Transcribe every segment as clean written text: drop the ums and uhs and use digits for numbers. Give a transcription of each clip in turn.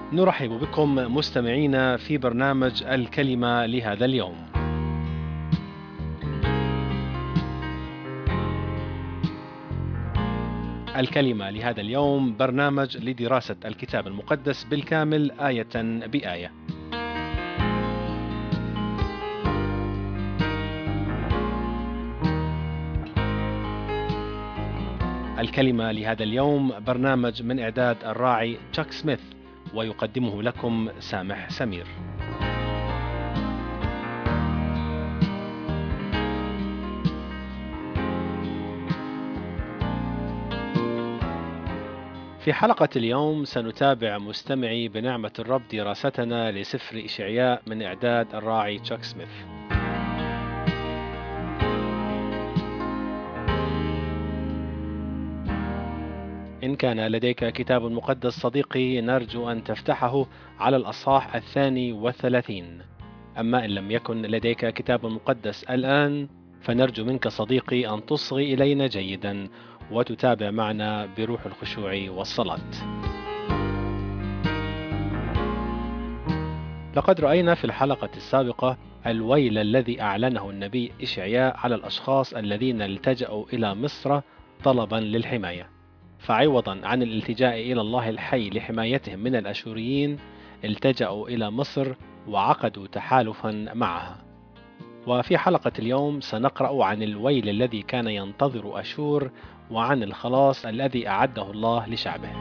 نرحب بكم مستمعينا في برنامج الكلمة لهذا اليوم. الكلمة لهذا اليوم برنامج لدراسة الكتاب المقدس بالكامل آية بآية. الكلمة لهذا اليوم برنامج من إعداد الراعي تشاك سميث، ويقدمه لكم سامح سمير. في حلقة اليوم سنتابع مستمعي بنعمة الرب دراستنا لسفر إشعياء من إعداد الراعي تشاك سميث. إن كان لديك كتاب مقدس صديقي، نرجو أن تفتحه على الأصحاح 32. أما إن لم يكن لديك كتاب مقدس الآن، فنرجو منك صديقي أن تصغي إلينا جيدا وتتابع معنا بروح الخشوع والصلاة. لقد رأينا في الحلقة السابقة الويل الذي أعلنه النبي إشعياء على الأشخاص الذين التجأوا إلى مصر طلبا للحماية، فعوضا عن الالتجاء إلى الله الحي لحمايتهم من الأشوريين، التجأوا إلى مصر وعقدوا تحالفا معها. وفي حلقة اليوم سنقرأ عن الويل الذي كان ينتظر أشور، وعن الخلاص الذي أعده الله لشعبه.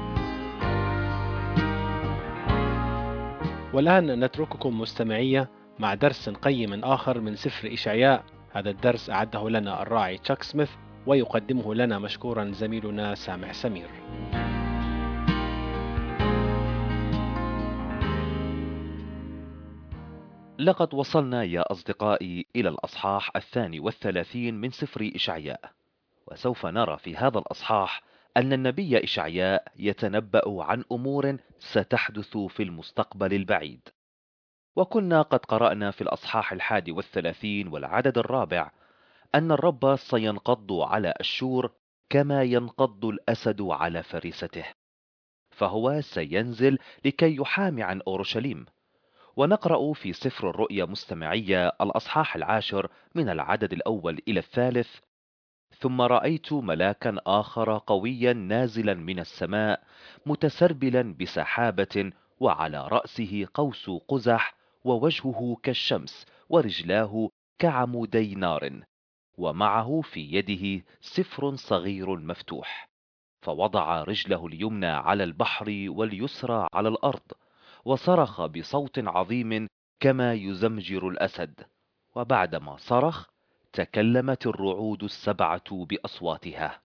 والآن نترككم مستمعية مع درس قيم آخر من سفر إشعياء. هذا الدرس أعده لنا الراعي تشاك سميث، ويقدمه لنا مشكورا زميلنا سامح سمير. لقد وصلنا يا أصدقائي إلى الأصحاح 32 من سفر إشعياء، وسوف نرى في هذا الأصحاح أن النبي إشعياء يتنبأ عن أمور ستحدث في المستقبل البعيد. وكنا قد قرأنا في الأصحاح 31 والعدد الرابع أن الرب سينقض على أشور كما ينقض الأسد على فريسته، فهو سينزل لكي يحامي عن أورشليم. ونقرأ في سفر الرؤيا مستمعية الأصحاح 10 من العدد الأول إلى الثالث: ثم رأيت ملاكا آخر قويا نازلا من السماء متسربلا بسحابة، وعلى رأسه قوس قزح، ووجهه كالشمس، ورجلاه كعمودي نار، ومعه في يده سفر صغير مفتوح. فوضع رجله اليمنى على البحر واليسرى على الأرض، وصرخ بصوت عظيم كما يزمجر الأسد، وبعدما صرخ تكلمت الرعود السبعة بأصواتها.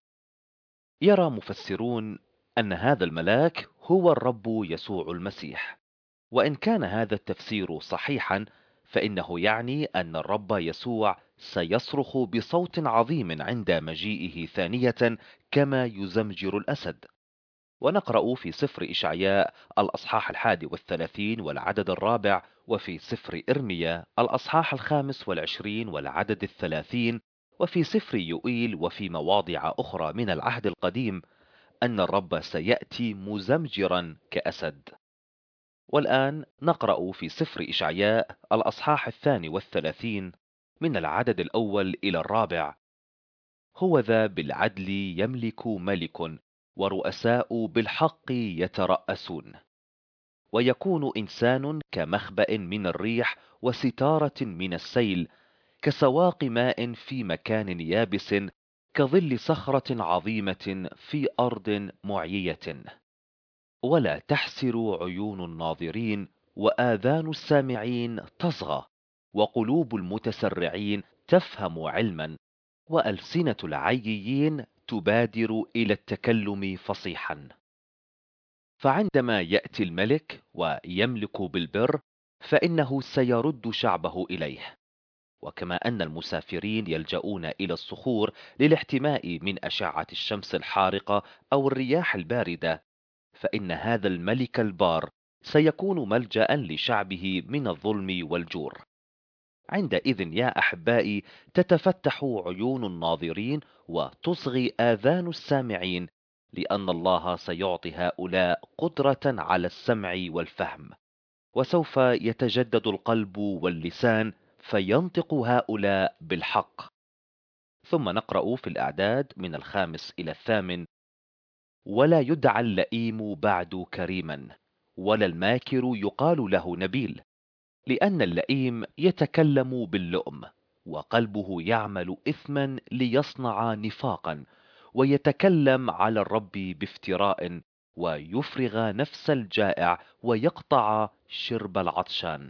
يرى مفسرون أن هذا الملاك هو الرب يسوع المسيح، وإن كان هذا التفسير صحيحا فإنه يعني أن الرب يسوع سيصرخ بصوت عظيم عند مجيئه ثانية كما يزمجر الأسد. ونقرأ في سفر إشعياء الأصحاح 31 والعدد الرابع، وفي سفر إرميا الأصحاح 25 والعدد 30، وفي سفر يوئيل وفي مواضع أخرى من العهد القديم أن الرب سيأتي مزمجرا كأسد. والآن نقرأ في سفر إشعياء الأصحاح 32 من العدد الأول إلى الرابع: هوذا بالعدل يملك ملك، ورؤساء بالحق يترأسون. ويكون إنسان كمخبأ من الريح، وستارة من السيل، كسواق ماء في مكان يابس، كظل صخرة عظيمة في أرض معيية. ولا تحسر عيون الناظرين، وآذان السامعين تصغى، وقلوب المتسرعين تفهم علما، وألسنة العييين تبادر إلى التكلم فصيحا. فعندما يأتي الملك ويملك بالبر، فإنه سيرد شعبه إليه. وكما أن المسافرين يلجؤون إلى الصخور للاحتماء من أشعة الشمس الحارقة أو الرياح الباردة، فإن هذا الملك البار سيكون ملجأ لشعبه من الظلم والجور. عندئذ يا أحبائي تتفتح عيون الناظرين وتصغي آذان السامعين، لأن الله سيعطي هؤلاء قدرة على السمع والفهم، وسوف يتجدد القلب واللسان فينطق هؤلاء بالحق. ثم نقرأ في الأعداد من 5 إلى 8: ولا يدعى اللئيم بعد كريما، ولا الماكر يقال له نبيل، لأن اللئيم يتكلم باللؤم، وقلبه يعمل إثما ليصنع نفاقا، ويتكلم على الرب بافتراء، ويفرغ نفس الجائع، ويقطع شرب العطشان.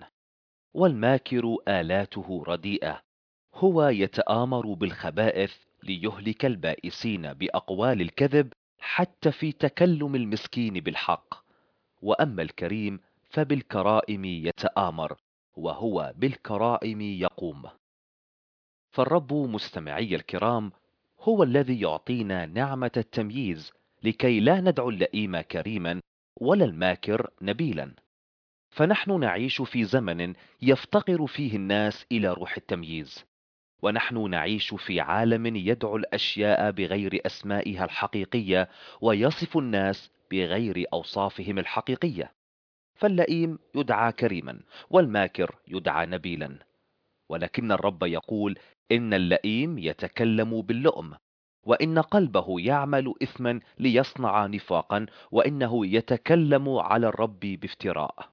والماكر آلاته رديئة، هو يتآمر بالخبائث ليهلك البائسين بأقوال الكذب، حتى في تكلم المسكين بالحق. وأما الكريم فبالكرائم يتآمر، وهو بالكرائم يقوم. فالرب مستمعي الكرام هو الذي يعطينا نعمة التمييز، لكي لا ندعو اللئيم كريما ولا الماكر نبيلا. فنحن نعيش في زمن يفتقر فيه الناس إلى روح التمييز، ونحن نعيش في عالم يدعو الأشياء بغير أسمائها الحقيقية، ويصف الناس بغير أوصافهم الحقيقية. فاللئيم يدعى كريما، والماكر يدعى نبيلا. ولكن الرب يقول إن اللئيم يتكلم باللؤم، وإن قلبه يعمل إثما ليصنع نفاقا، وإنه يتكلم على الرب بافتراء.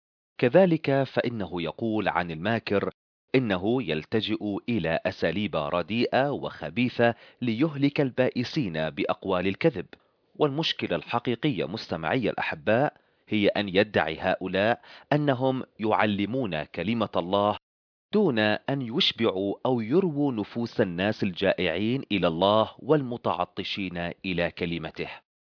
كذلك فإنه يقول عن الماكر إنه يلتجئ إلى أساليب رديئة وخبيثة ليهلك البائسين بأقوال الكذب. والمشكلة الحقيقية مستمعي الأحباء هي أن يدعي هؤلاء أنهم يعلمون كلمة الله دون أن يشبعوا أو يرووا نفوس الناس الجائعين إلى الله والمتعطشين إلى كلمته.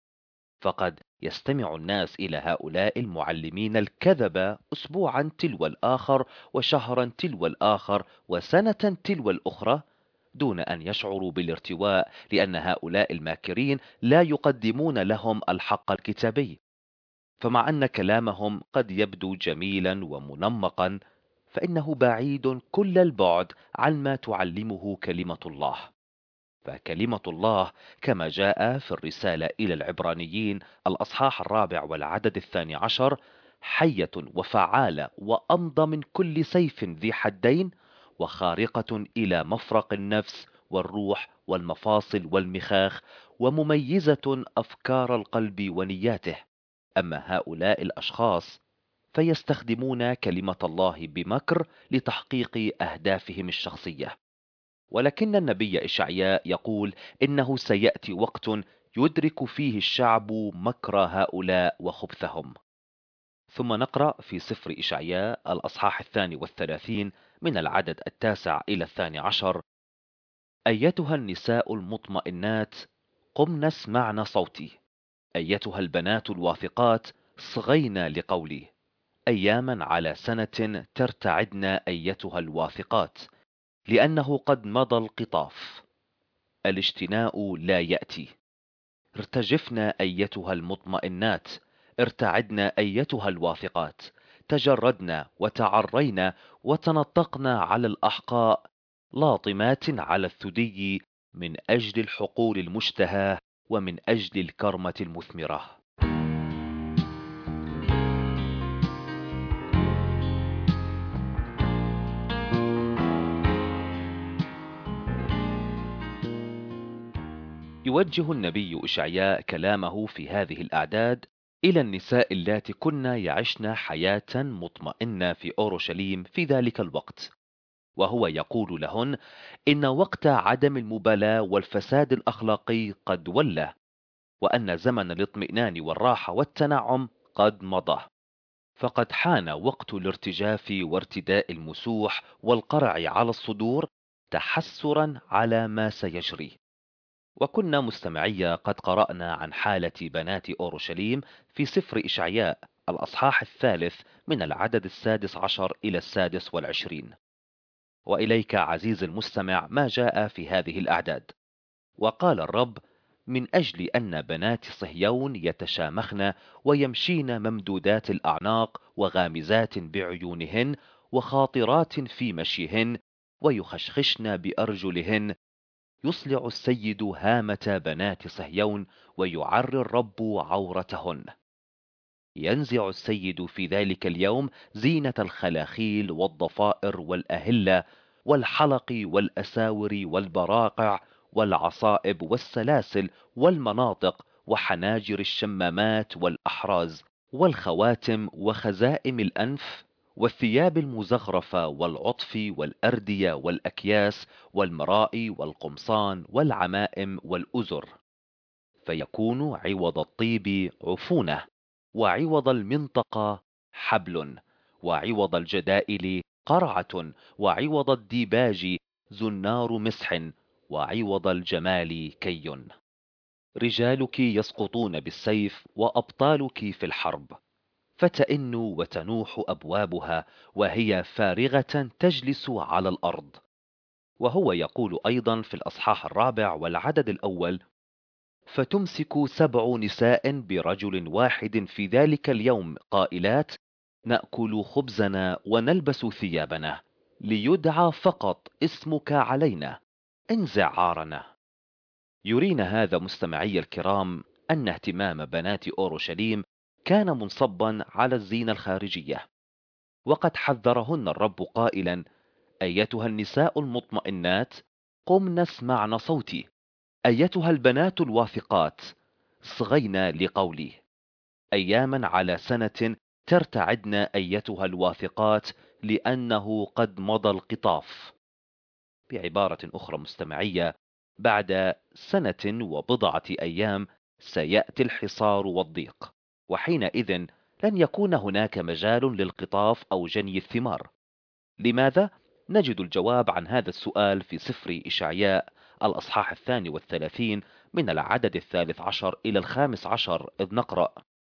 فقد يستمع الناس إلى هؤلاء المعلمين الكذبة أسبوعا تلو الآخر، وشهرا تلو الآخر، وسنة تلو الأخرى، دون أن يشعروا بالارتواء، لأن هؤلاء الماكرين لا يقدمون لهم الحق الكتابي. فمع أن كلامهم قد يبدو جميلا ومنمقا، فإنه بعيد كل البعد عن ما تعلمه كلمة الله. فكلمة الله كما جاء في الرسالة إلى العبرانيين الأصحاح 4 والعدد 12: حية وفعالة وأمضى من كل سيف ذي حدين، وخارقة إلى مفرق النفس والروح والمفاصل والمخاخ، ومميزة أفكار القلب ونياته. أما هؤلاء الأشخاص فيستخدمون كلمة الله بمكر لتحقيق أهدافهم الشخصية. ولكن النبي إشعياء يقول إنه سيأتي وقت يدرك فيه الشعب مكر هؤلاء وخبثهم. ثم نقرأ في سفر إشعياء الأصحاح 32 من العدد 9 إلى 12: أيتها النساء المطمئنات قمن اسمعن صوتي، أيتها البنات الواثقات صغين لقولي. أياما على سنة ترتعدن أيتها الواثقات، لأنه قد مضى القطاف، الاجتناء لا يأتي. ارتجفن أيتها المطمئنات، ارتعدن أيتها الواثقات، تجردن وتعرين وتنطقن على الأحقاء، لاطمات على الثدي، من أجل الحقول المشتهاة ومن أجل الكرمة المثمرة. يوجه النبي إشعياء كلامه في هذه الأعداد إلى النساء اللاتي كن يعشن حياة مطمئنة في أورشليم في ذلك الوقت، وهو يقول لهن إن وقت عدم المبالاة والفساد الأخلاقي قد ولى، وأن زمن الاطمئنان والراحة والتنعم قد مضى، فقد حان وقت الارتجاف وارتداء المسوح والقرع على الصدور تحسرا على ما سيجري. وكنا مستمعي قد قرأنا عن حالة بنات أورشليم في سفر إشعياء الأصحاح 3 من العدد 16 إلى 26. وإليك عزيز المستمع ما جاء في هذه الأعداد: وقال الرب: من أجل أن بنات صهيون يتشامخن ويمشين ممدودات الأعناق وغامزات بعيونهن وخاطرات في مشيهن ويخشخشن بأرجلهن، يصلع السيد هامة بنات صهيون ويعري الرب عورتهن. ينزع السيد في ذلك اليوم زينة الخلاخيل والضفائر والأهلة والحلق والأساور والبراقع والعصائب والسلاسل والمناطق وحناجر الشمامات والأحراز والخواتم وخزائم الأنف والثياب المزخرفة والعطف والأردية والأكياس والمراء والقمصان والعمائم والأزر، فيكون عوض الطيب عفونة، وعوض المنطقة حبل، وعوض الجدائل قرعة، وعوض الديباج زنار مسح، وعوض الجمال كي. رجالك يسقطون بالسيف وأبطالك في الحرب، فتئن وتنوح أبوابها وهي فارغة تجلس على الأرض. وهو يقول أيضا في الأصحاح 4 والعدد الأول: فتمسك 7 نساء برجل واحد في ذلك اليوم قائلات: نأكل خبزنا ونلبس ثيابنا، ليدعى فقط اسمك علينا، انزع عارنا. يرينا هذا مستمعي الكرام أن اهتمام بنات أورشليم كان منصبا على الزينة الخارجية، وقد حذرهن الرب قائلا: أيتها النساء المطمئنات، قمن اسمعن صوتي، أيتها البنات الواثقات، اصغين لقولي. أياما على سنة ترتعدن أيتها الواثقات، لأنه قد مضى القطاف. بعبارة أخرى مستمعية، بعد سنة وبضعة أيام سيأتي الحصار والضيق، وحينئذ لن يكون هناك مجال للقطاف أو جني الثمار. لماذا؟ نجد الجواب عن هذا السؤال في سفر إشعياء الأصحاح 32 من العدد 13 إلى 15، إذ نقرأ: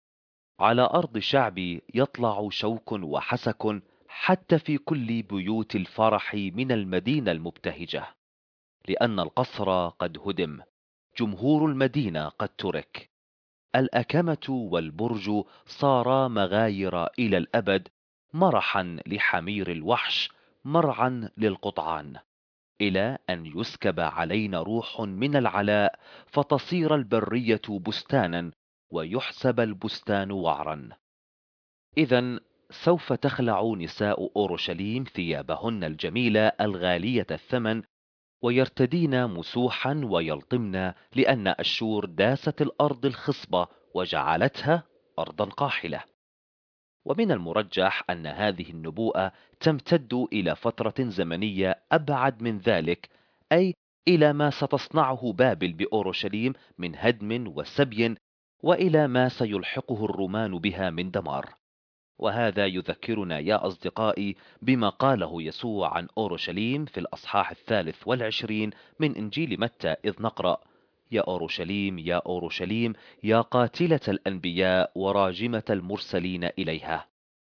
على أرض شعبي يطلع شوك وحسك، حتى في كل بيوت الفرح من المدينة المبتهجة، لأن القصر قد هدم، جمهور المدينة قد ترك، الأكمة والبرج صارا مغاير إلى الأبد، مرحا لحمير الوحش، مرعا للقطعان، إلى أن يسكب علينا روح من العلاء، فتصير البرية بستانا، ويحسب البستان وعرا. إذا سوف تخلع نساء أورشليم ثيابهن الجميلة الغالية الثمن، ويرتدين مسوحا ويلطمن، لأن أشور داست الأرض الخصبة وجعلتها أرضا قاحلة. ومن المرجح أن هذه النبوءة تمتد إلى فترة زمنية أبعد من ذلك، أي إلى ما ستصنعه بابل بأورشليم من هدم وسبي، وإلى ما سيلحقه الرومان بها من دمار. وهذا يذكرنا يا أصدقائي بما قاله يسوع عن أورشليم في الأصحاح 23 من إنجيل متى، إذ نقرأ: يا أورشليم يا أورشليم، يا قاتلة الأنبياء وراجمة المرسلين إليها،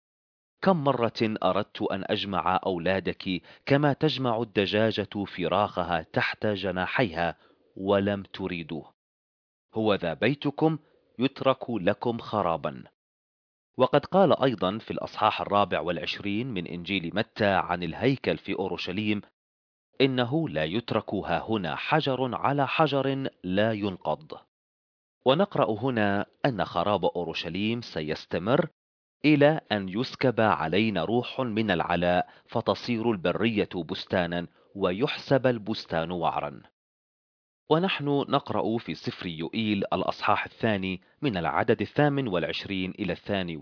كم مرة أردت أن أجمع أولادك كما تجمع الدجاجة فراخها تحت جناحيها، ولم تريدوا، هو ذا بيتكم يترك لكم خرابا. وقد قال أيضا في الأصحاح 24 من إنجيل متى عن الهيكل في أورشليم: إنه لا يترك هاهنا حجر على حجر لا ينقض. ونقرأ هنا أن خراب أورشليم سيستمر إلى أن يسكب علينا روح من العلاء، فتصير البرية بستانا، ويحسب البستان وعرا. ونحن نقرأ في سفر يوئيل الأصحاح 2 من العدد 28 إلى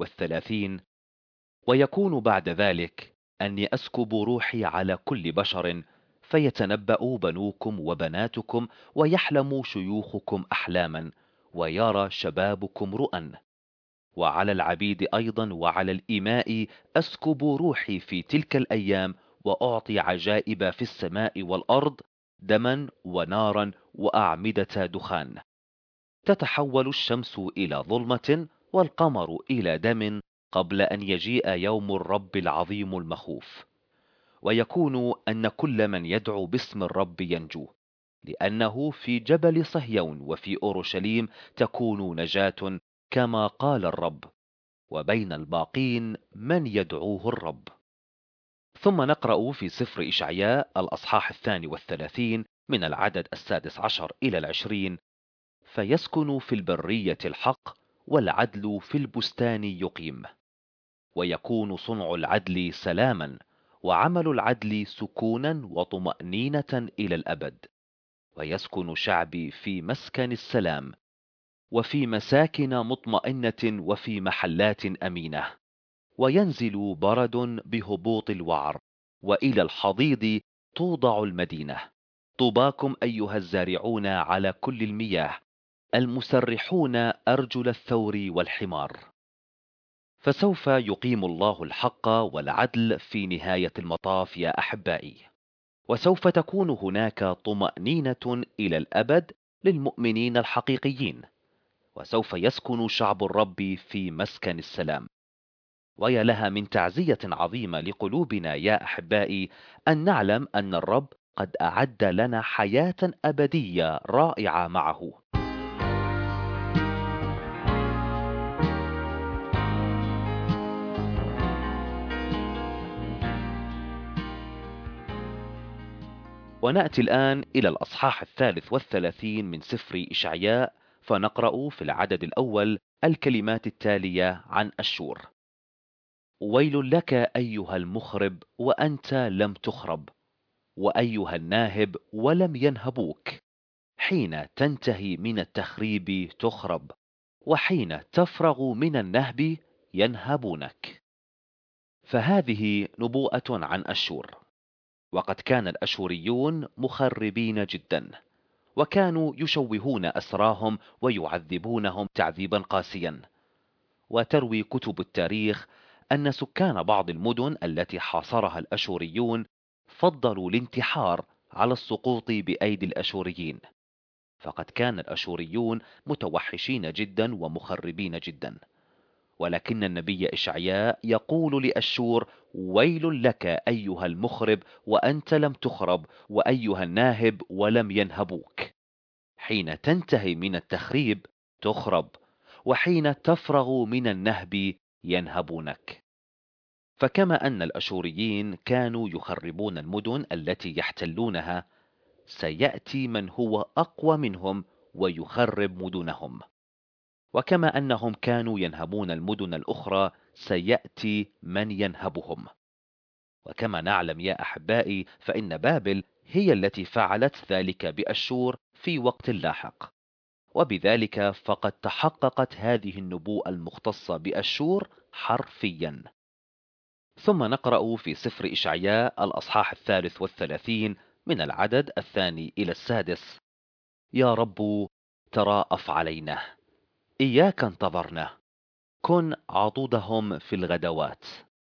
32: ويكون بعد ذلك أني أسكب روحي على كل بشر، فيتنبأ بنوكم وبناتكم، ويحلم شيوخكم أحلاما، ويرى شبابكم رؤى، وعلى العبيد أيضا وعلى الإماء أسكب روحي في تلك الأيام، وأعطي عجائب في السماء والأرض، دما ونارا وأعمدة دخان، تتحول الشمس إلى ظلمة والقمر إلى دم، قبل أن يجيء يوم الرب العظيم المخوف. ويكون أن كل من يدعو باسم الرب ينجو، لأنه في جبل صهيون وفي أورشليم تكون نجاة، كما قال الرب، وبين الباقين من يدعوه الرب. ثم نقرأ في سفر إشعياء الأصحاح 32 من العدد 16 إلى 20: فيسكن في البرية الحق، والعدل في البستان يقيم. ويكون صنع العدل سلاما، وعمل العدل سكونا وطمأنينة إلى الأبد. ويسكن شعبي في مسكن السلام، وفي مساكن مطمئنة، وفي محلات أمينة. وينزل برد بهبوط الوعر، وإلى الحضيض توضع المدينة. طوباكم أيها الزارعون على كل المياه، المسرحون أرجل الثور والحمار. فسوف يقيم الله الحق والعدل في نهاية المطاف يا أحبائي، وسوف تكون هناك طمأنينة إلى الأبد للمؤمنين الحقيقيين، وسوف يسكن شعب الرب في مسكن السلام. ويا لها من تعزية عظيمة لقلوبنا يا أحبائي أن نعلم أن الرب قد أعد لنا حياة أبدية رائعة معه. ونأتي الآن إلى الأصحاح 33 من سفر إشعياء، فنقرأ في العدد الأول الكلمات التالية عن أشور: ويل لك أيها المخرب وأنت لم تخرب، وأيها الناهب ولم ينهبوك. حين تنتهي من التخريب تخرب، وحين تفرغ من النهب ينهبونك. فهذه نبوءة عن أشور. وقد كان الأشوريون مخربين جدا، وكانوا يشوهون أسراهم ويعذبونهم تعذيبا قاسيا. وتروي كتب التاريخ أن سكان بعض المدن التي حاصرها الأشوريون فضلوا الانتحار على السقوط بأيدي الأشوريين، فقد كان الأشوريون متوحشين جدا ومخربين جدا. ولكن النبي إشعياء يقول لأشور: ويل لك أيها المخرب وأنت لم تخرب، وأيها الناهب ولم ينهبوك. حين تنتهي من التخريب تخرب، وحين تفرغ من النهب ينهبونك. فكما أن الأشوريين كانوا يخربون المدن التي يحتلونها، سيأتي من هو أقوى منهم ويخرب مدنهم. وكما أنهم كانوا ينهبون المدن الأخرى، سيأتي من ينهبهم. وكما نعلم يا أحبائي، فإن بابل هي التي فعلت ذلك بأشور في وقت لاحق، وبذلك فقد تحققت هذه النبوءة المختصة بأشور حرفيا. ثم نقرأ في سفر إشعياء الأصحاح 33 من العدد 2 إلى 6: يا رب تراءف علينا، إياك انتظرنا، كن عضدهم في الغدوات.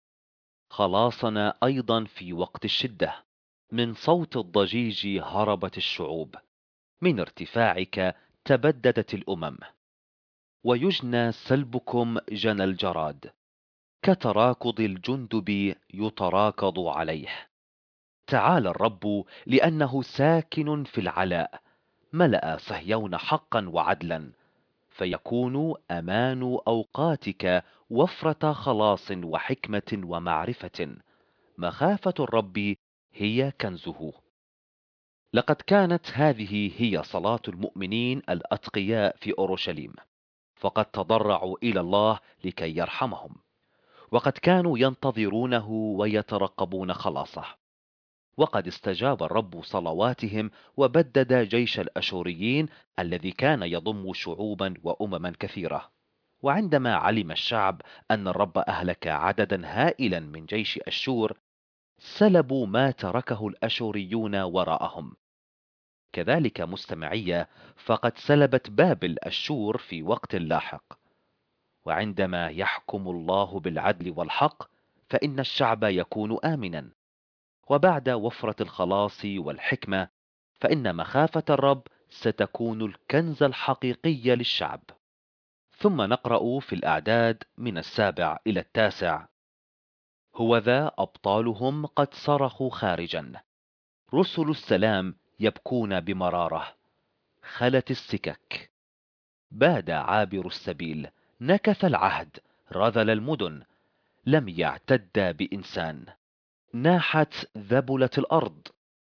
خلاصنا أيضا في وقت الشدة، من صوت الضجيج هربت الشعوب، من ارتفاعك تبددت الأمم. ويجنى سلبكم جنى الجراد، كتراكض الجندب يتراكض عليه. تعالى الرب لأنه ساكن في العلاء، ملأ صهيون حقا وعدلا. فيكون أمان أوقاتك وفرة خلاص وحكمة ومعرفة، مخافة الرب هي كنزه. لقد كانت هذه هي صلاة المؤمنين الأتقياء في أورشليم، فقد تضرعوا إلى الله لكي يرحمهم، وقد كانوا ينتظرونه ويترقبون خلاصه. وقد استجاب الرب صلواتهم، وبدد جيش الأشوريين الذي كان يضم شعوبا وأمما كثيرة. وعندما علم الشعب أن الرب أهلك عددا هائلا من جيش أشور، سلبوا ما تركه الأشوريون وراءهم. كذلك مستمعية، فقد سلبت بابل أشور في وقت لاحق. وعندما يحكم الله بالعدل والحق، فإن الشعب يكون آمنا. وبعد وفرة الخلاص والحكمة، فإن مخافة الرب ستكون الكنز الحقيقي للشعب. ثم نقرأ في الأعداد من 7 إلى 9: هوذا أبطالهم قد صرخوا خارجا، رسل السلام يبكون بمرارة. خلت السكك، باد عابر السبيل، نكث العهد، رذل المدن، لم يعتد بإنسان. ناحت ذبلت الأرض،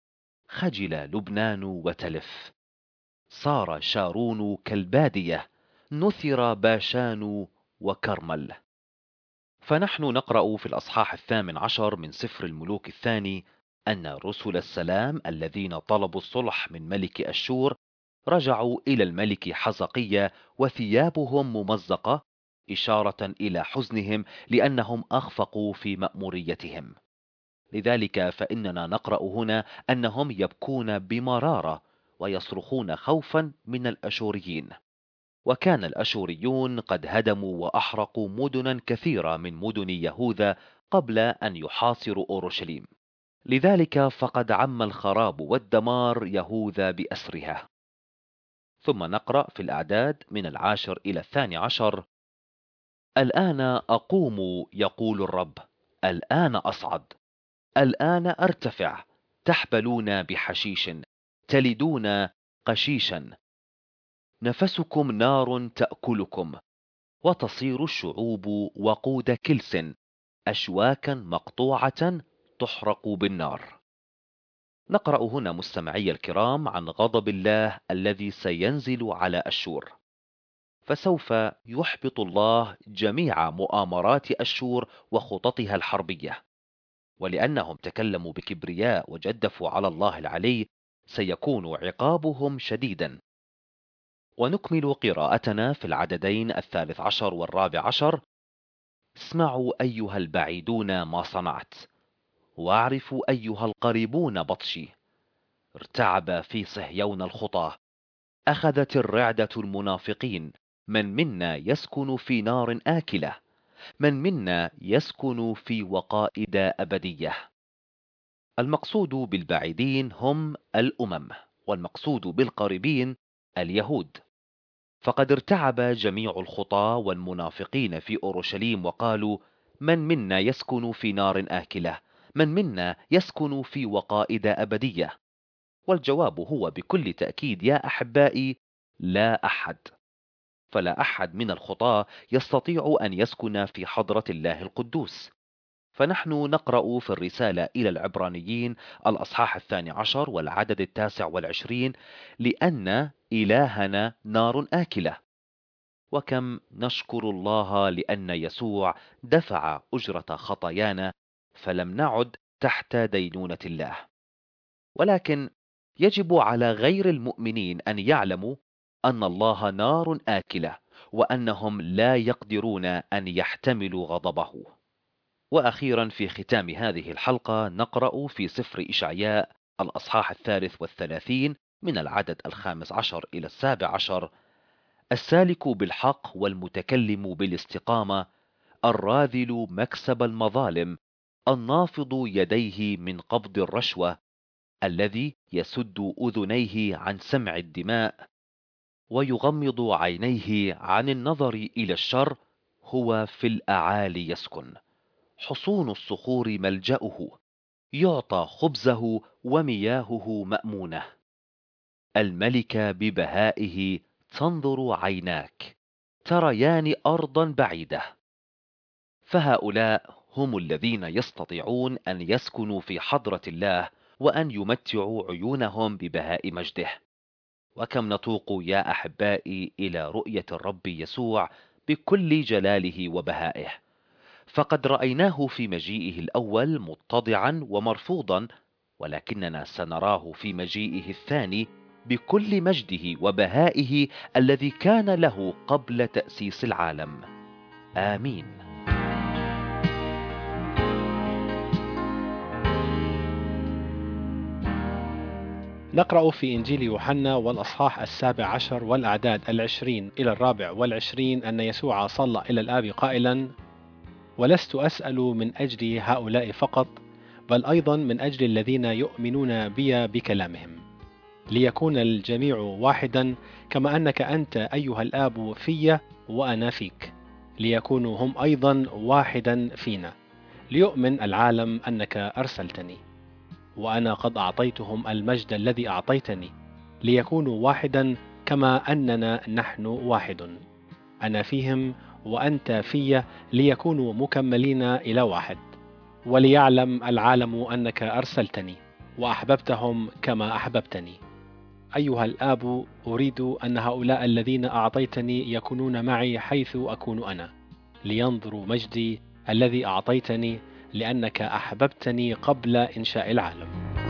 خجل لبنان وتلف، صار شارون كالبادية، نثر باشان وكرمل. فنحن نقرأ في الأصحاح 18 من سفر الملوك الثاني أن رسل السلام الذين طلبوا الصلح من ملك أشور رجعوا إلى الملك حزقية وثيابهم ممزقة، إشارة إلى حزنهم لأنهم أخفقوا في مأموريتهم. لذلك فإننا نقرأ هنا أنهم يبكون بمرارة ويصرخون خوفا من الأشوريين. وكان الأشوريون قد هدموا وأحرقوا مدنا كثيرة من مدن يهوذا قبل أن يحاصروا أورشليم، لذلك فقد عم الخراب والدمار يهوذا بأسرها. ثم نقرأ في الأعداد من 10 إلى 12: الآن أقوم يقول الرب، الآن أصعد، الآن أرتفع، تحبلون بحشيش، تلدون قشيشا، نفسكم نار تأكلكم، وتصير الشعوب وقود كلس، أشواكا مقطوعة تحرق بالنار. نقرأ هنا مستمعي الكرام عن غضب الله الذي سينزل على أشور، فسوف يحبط الله جميع مؤامرات أشور وخططها الحربية، ولأنهم تكلموا بكبرياء وجدفوا على الله العلي سيكون عقابهم شديدا. ونكمل قراءتنا في العددين 13 و14: اسمعوا أيها البعيدون ما صنعت، واعرفوا أيها القريبون بطشي. ارتعب في صهيون الخطى، أخذت الرعدة المنافقين. من منا يسكن في نار آكلة؟ من منا يسكن في وقائد أبدية؟ المقصود بالبعيدين هم الأمم، والمقصود بالقريبين اليهود. فقد ارتعب جميع الخطاة والمنافقين في أورشليم وقالوا: من منا يسكن في نار آكلة؟ من منا يسكن في وقائد أبدية؟ والجواب هو بكل تأكيد يا أحبائي: لا أحد. فلا أحد من الخطاة يستطيع أن يسكن في حضرة الله القدوس. فنحن نقرأ في الرسالة إلى العبرانيين الأصحاح 12 والعدد 29: لأن إلهنا نار آكلة. وكم نشكر الله لأن يسوع دفع أجرة خطايانا، فلم نعد تحت دينونة الله. ولكن يجب على غير المؤمنين أن يعلموا أن الله نار آكلة، وأنهم لا يقدرون أن يحتملوا غضبه. وأخيرا في ختام هذه الحلقة نقرأ في سفر إشعياء الأصحاح 33 من العدد 15 إلى 17: السالك بالحق والمتكلم بالاستقامة، الراذل مكسب المظالم، النافض يديه من قبض الرشوة، الذي يسد أذنيه عن سمع الدماء ويغمض عينيه عن النظر إلى الشر، هو في الأعالي يسكن، حصون الصخور ملجأه، يعطى خبزه ومياهه مأمونة. الملك ببهائه تنظر عيناك، تريان أرضا بعيدة. فهؤلاء هم الذين يستطيعون أن يسكنوا في حضرة الله وأن يمتعوا عيونهم ببهاء مجده. وكم نتوق يا أحبائي إلى رؤية الرب يسوع بكل جلاله وبهائه، فقد رأيناه في مجيئه الأول متضعا ومرفوضا، ولكننا سنراه في مجيئه الثاني بكل مجده وبهائه الذي كان له قبل تأسيس العالم. آمين. نقرأ في إنجيل يوحنا والأصحاح 17 والأعداد 20 إلى 24 أن يسوع صلى إلى الآب قائلا: ولست أسأل من أجل هؤلاء فقط، بل أيضا من أجل الذين يؤمنون بي بكلامهم، ليكون الجميع واحدا كما أنك أنت أيها الآب في وأنا فيك، ليكونوا هم أيضا واحدا فينا، ليؤمن العالم أنك أرسلتني. وأنا قد أعطيتهم المجد الذي أعطيتني، ليكونوا واحدا كما أننا نحن واحد، أنا فيهم وأنت في، ليكونوا مكملين إلى واحد، وليعلم العالم أنك أرسلتني وأحببتهم كما أحببتني. أيها الآب، أريد أن هؤلاء الذين أعطيتني يكونون معي حيث أكون أنا، لينظروا مجدي الذي أعطيتني، لأنك أحببتني قبل إنشاء العالم.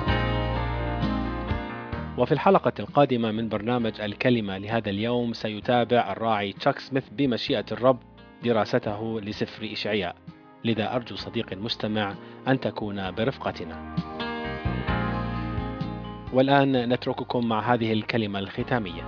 وفي الحلقة القادمة من برنامج الكلمة لهذا اليوم سيتابع الراعي تشاك سميث بمشيئة الرب دراسته لسفر إشعياء، لذا أرجو صديقي المستمع أن تكون برفقتنا. والآن نترككم مع هذه الكلمة الختامية.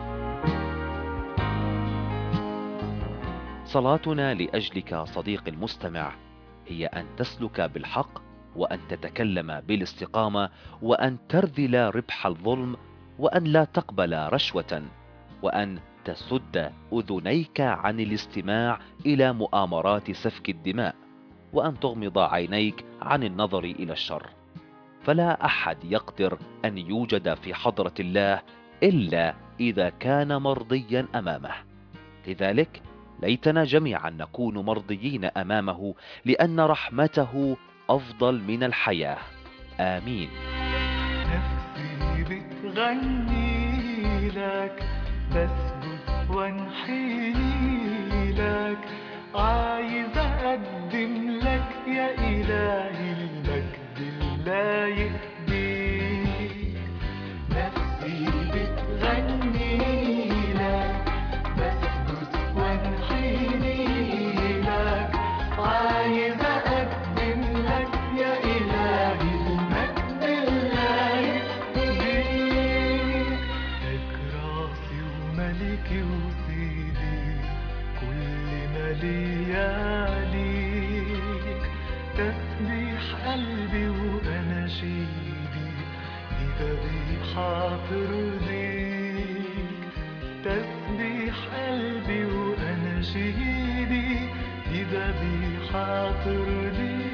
صلاتنا لأجلك صديقي المستمع هي أن تسلك بالحق، وأن تتكلم بالاستقامة، وأن ترذل ربح الظلم، وأن لا تقبل رشوة، وأن تسد أذنيك عن الاستماع إلى مؤامرات سفك الدماء، وأن تغمض عينيك عن النظر إلى الشر. فلا أحد يقدر أن يوجد في حضرة الله إلا إذا كان مرضيا أمامه. لذلك ليتنا جميعا نكون مرضيين أمامه، لأن رحمته أفضل من الحياة. آمين. نفسي بتغني لك، بسجد وانحني لك، عايز أقدم لك يا إلهي المجد اللايق بيك. نفسي بتغني لك، بسجد وانحني لك، عايز أقدم لك يا إلهي المجد اللايق بيك. لك راسي وملكي وسيدي، كل ما ليا ليك، تسبيح قلبي وأناشيدي، دي ذبيحة ترضيك. تسبيح قلبي وأناشيدي، دي ذبيحة ترضيك.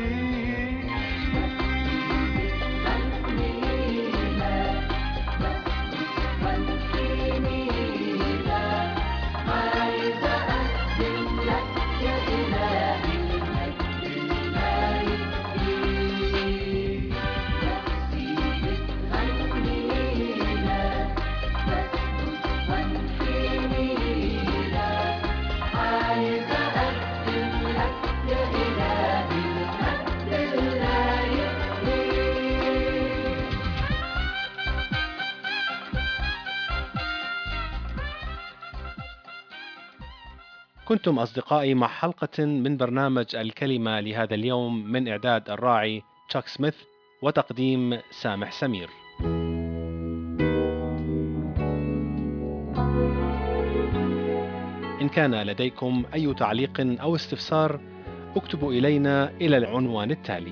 كنتم أصدقائي مع حلقة من برنامج الكلمة لهذا اليوم، من إعداد الراعي تشاك سميث وتقديم سامح سمير. إن كان لديكم أي تعليق أو استفسار، اكتبوا إلينا إلى العنوان التالي: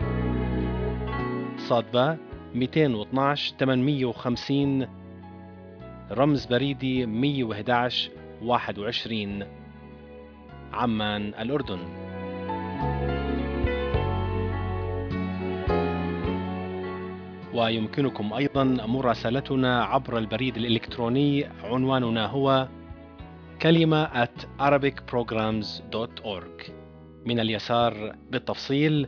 صادبة 212 850 رمز بريدي 111 21 عمان الأردن. ويمكنكم أيضا مراسلتنا عبر البريد الإلكتروني، عنواننا هو kalima@arabicprograms.org. من اليسار بالتفصيل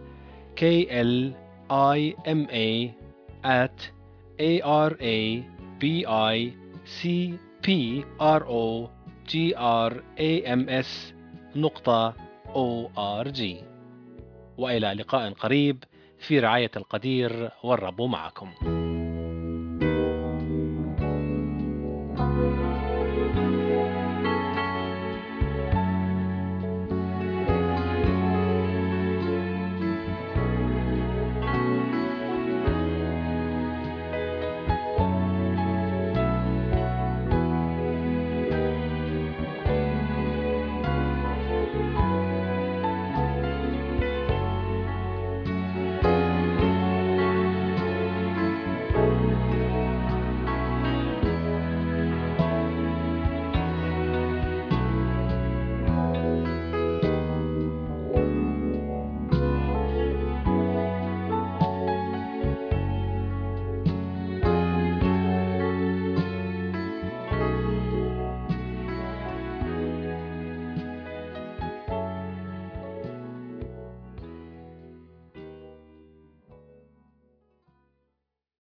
KLIMA@ARABICPROGRAMS.org. وإلى لقاء قريب في رعاية القدير، والرب معكم.